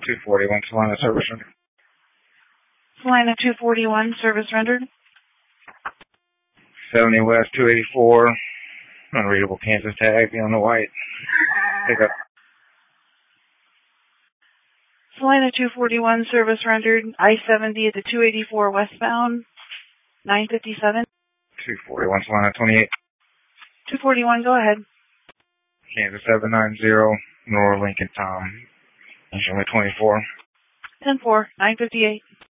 241 Salina service rendered. Salina 241 service rendered. 70 West 284. Unreadable Kansas tag on the white. Pick up. Salina 241 service rendered. I-70 at the 284 westbound. 957. 241 Salina 28. 241, go ahead. Kansas 790. Nora Lincoln Tom. Instrument 24. 10-4, 958.